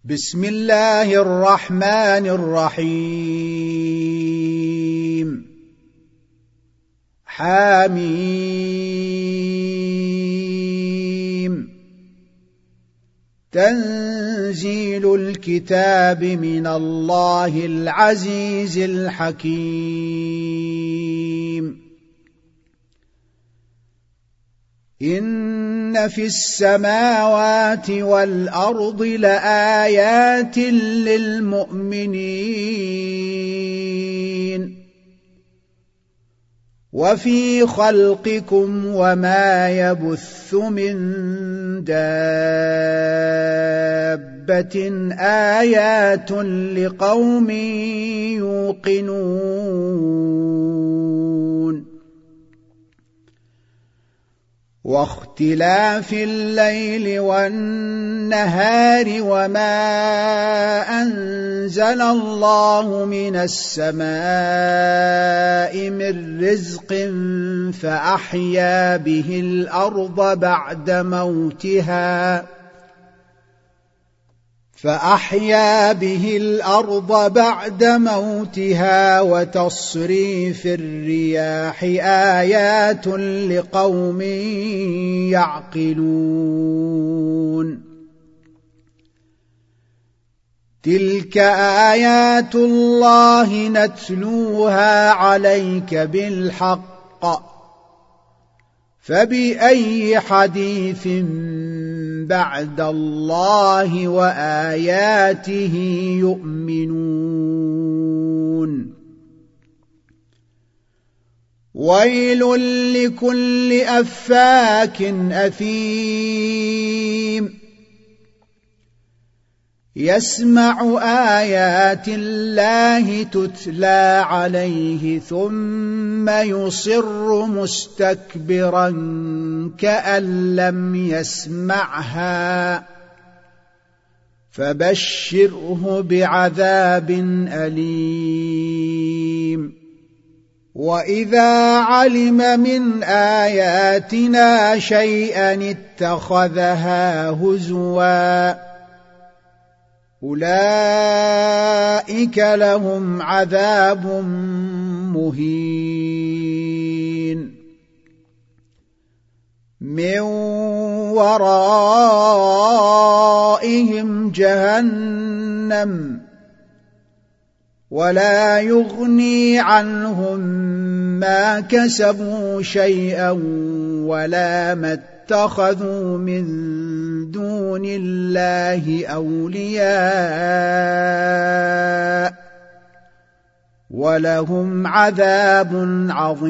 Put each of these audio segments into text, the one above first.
بسم الله الرحمن الرحيم حميم تنزيل الكتاب من الله العزيز الحكيم إن في السماوات والأرض لآيات للمؤمنين وفي خلقكم وما يبث من دابة آيات لقوم يوقنون واختلاف الليل والنهار وما أنزل الله من السماء من رزق فأحيا به الأرض بعد موتها وتصريف الرياح آيات لقوم يعقلون تلك آيات الله نتلوها عليك بالحق فبأي حديث بعد الله وآياته يؤمنون ويل لكل أفاك أثيم يسمع آيات الله تتلى عليه ثم يصر مستكبرا كأن لم يسمعها فبشره بعذاب أليم وإذا علم من آياتنا شيئا اتخذها هزوا أولئك لهم عذاب مهين من ورائهم جهنم ولا يغني عنهم ما كسبوا شيئا ولا ما اتخذوا من دون الله أولياء ولهم عذاب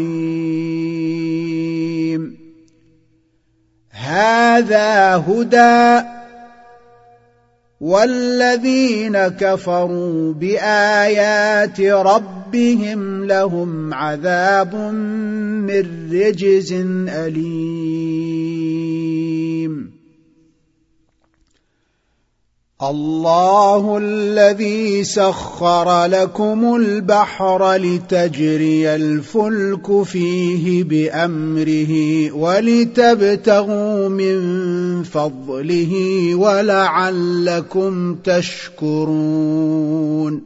عظيم هذا هدى والذين كفروا بآيات ربهم لهم عذاب من رجز أليم الله الذي سخر لكم البحر لتجري الفلك فيه بأمره ولتبتغوا من فضله ولعلكم تشكرون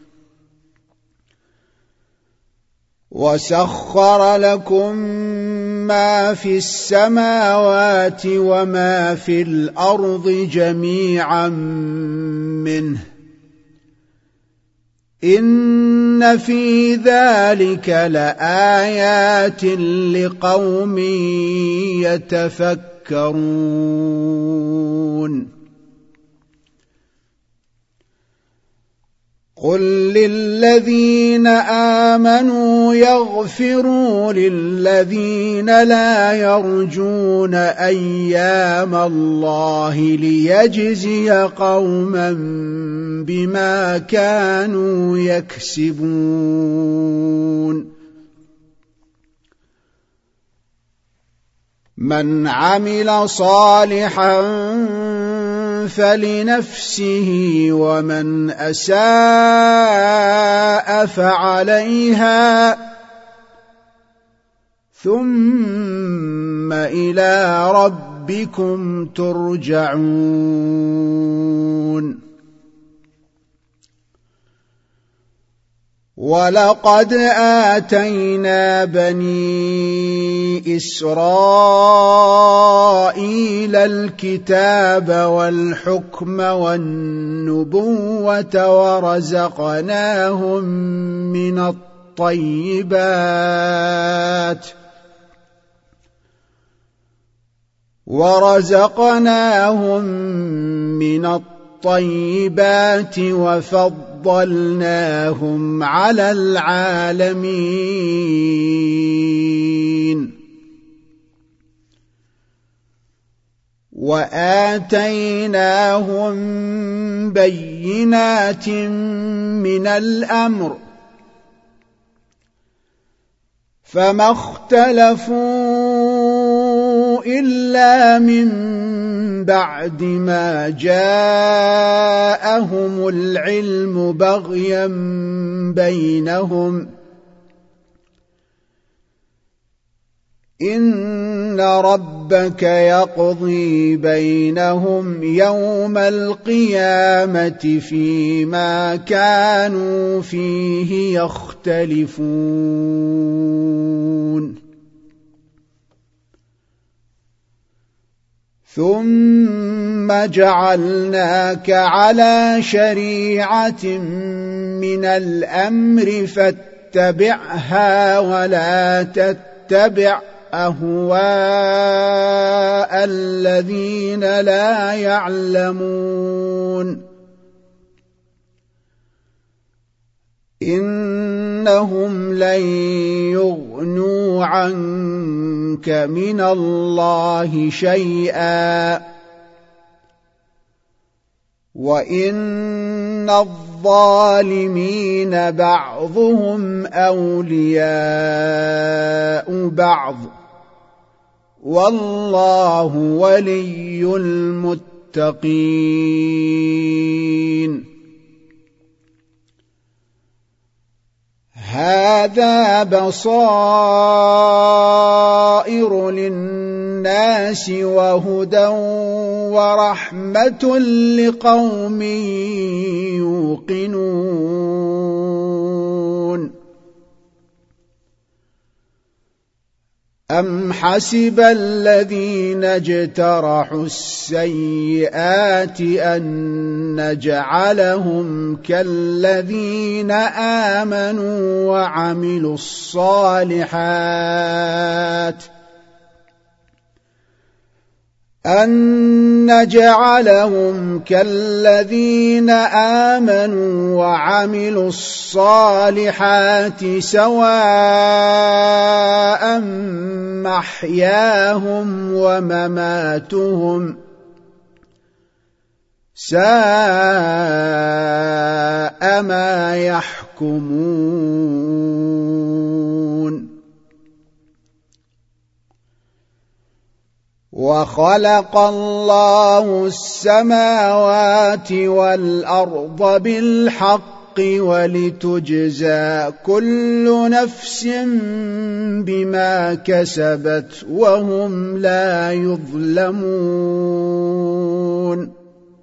وسخر لكم ما في السماوات وما في الأرض جميعا منه إن في ذلك لآيات لقوم يتفكرون قل للذين آمنوا يغفروا للذين لا يرجون أيام الله ليجزي قوما بما كانوا يكسبون من عمل صالحا فلنفسه ومن أساء فعليها ثم إلى ربكم ترجعون ولقد آتينا بني إسرائيل الكتاب والحكم والنبوة ورزقناهم من الطيبات وفضلناهم على العالمين وآتيناهم بينات من الأمر فما اختلفوا إلا من بعد ما جاءهم العلم بغيا بينهم إن ربك يقضي بينهم يوم القيامة فيما كانوا فيه يختلفون ثم جعلناك على شريعة من الأمر فاتبعها ولا تتبع أهواء الذين لا يعلمون إنهم لن يغنوا عنك من الله شيئا وإن الظالمين بعضهم أولياء بعض والله ولي المتقين هذا بصائر للناس وهدى ورحمة لقوم يوقنون أم حسب الذين اجترحوا السيئات أن نجعلهم كالذين آمنوا وعملوا الصالحات سواء محياهم ومماتهم ساء ما يحكمون وخلق الله السماوات والأرض بالحق ولتجزى كل نفس بما كسبت وهم لا يظلمون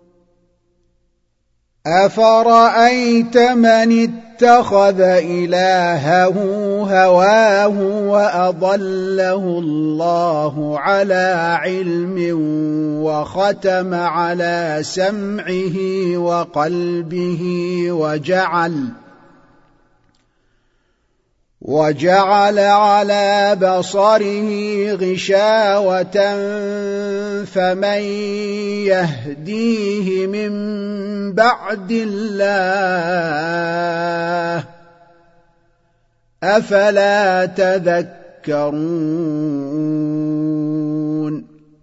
أفرأيت من اتخذ إلهه هواه وأضله الله على علم وختم على سمعه وقلبه وجعل على بصره غشاوة فمن يهديه من بعد الله أفلا تذكرون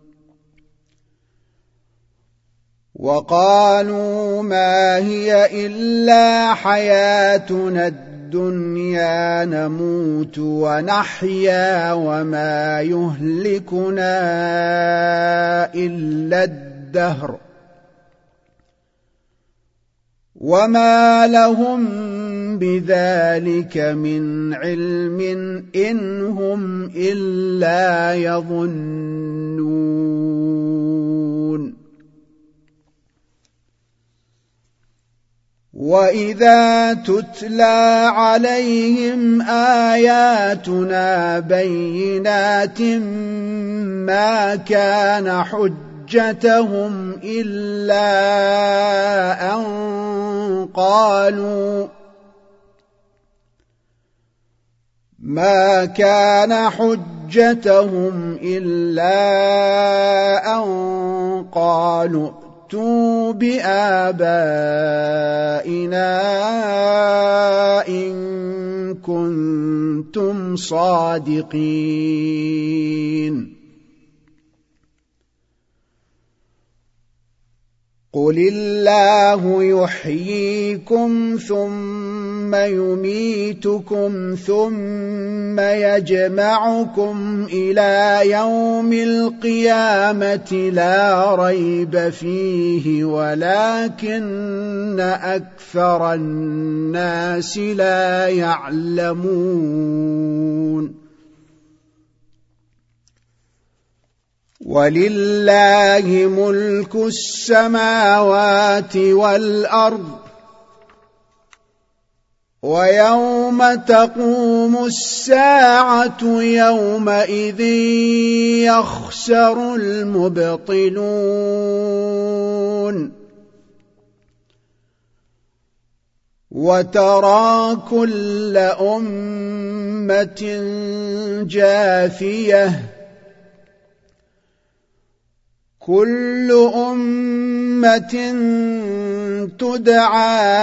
وقالوا ما هي إلا حياتنا الدنيا نموت ونحيا وما يهلكنا إلا الدهر وما لهم بذلك من علم إن هم إلا يظنون وإذا تتلى عليهم آياتنا بينات ما كان حجتهم إلا أن قالوا ائتوا بآبائنا إن كنتم صادقين قل الله يحييكم ثم يميتكم ثم يجمعكم إلى يوم القيامة لا ريب فيه ولكن أكثر الناس لا يعلمون ولله ملك السماوات والأرض ويوم تقوم الساعة يومئذ يخسر المبطلون وترى كل أمة جاثية كل أمة تدعى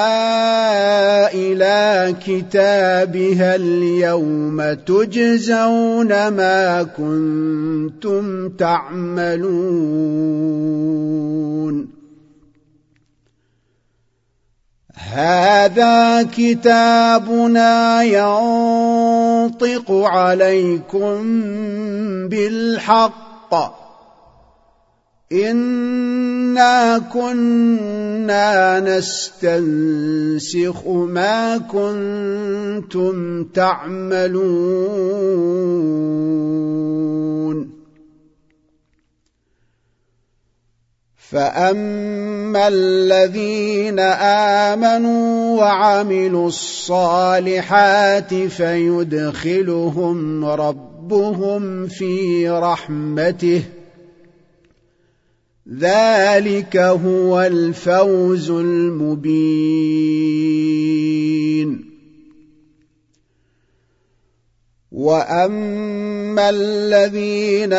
إلى كتابها اليوم تجزون ما كنتم تعملون هذا كتابنا ينطق عليكم بالحق إنا كنا نستنسخ ما كنتم تعملون فأما الذين آمنوا وعملوا الصالحات فيدخلهم ربهم في رحمته ذلك هو الفوز المبين وأما الذين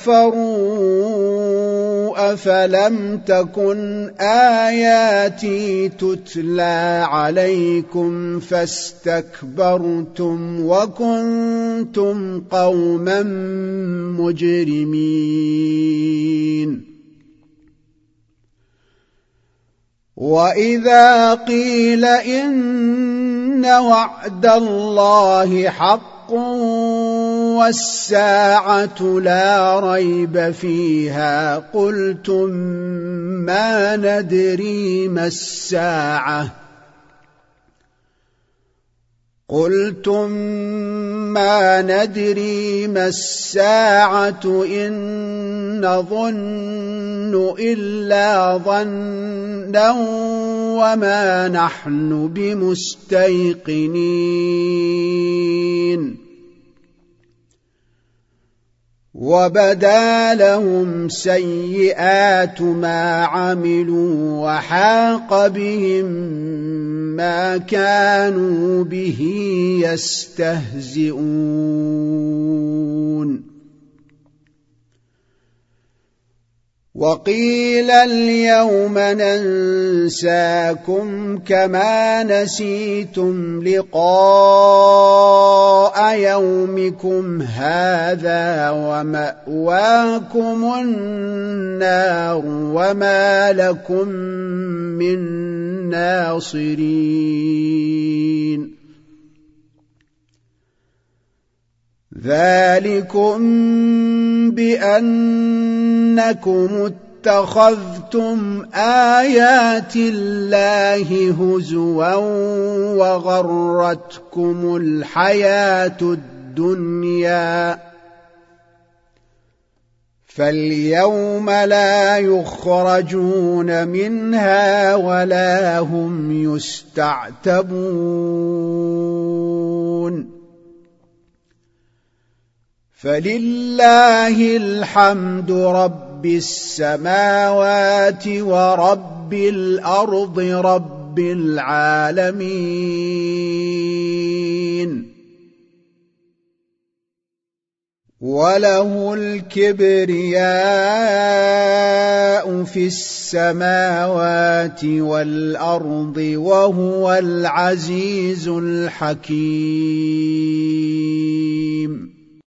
كفروا أفلم تكن آياتي تتلى عليكم فاستكبرتم وكنتم قوما مجرمين وإذا قيل إن وعد الله حق والساعة لا ريب فيها قلتم ما ندري ما الساعة إن نظن إلا ظنا وما نحن بمستيقنين وبدا لهم سيئات ما عملوا وحاق بهم ما كانوا به يستهزئون وقيل اليوم ننساكم كما نسيتم لقاء يومكم هذا ومأواكم النار وما لكم من ناصرين ذلكم بأنكم اتخذتم آيات الله هزوا وغرتكم الحياة الدنيا فاليوم لا يخرجون منها ولا هم يستعتبون فلله الحمد رب السماوات ورب الأرض رب العالمين وله الكبرياء في السماوات والأرض وهو العزيز الحكيم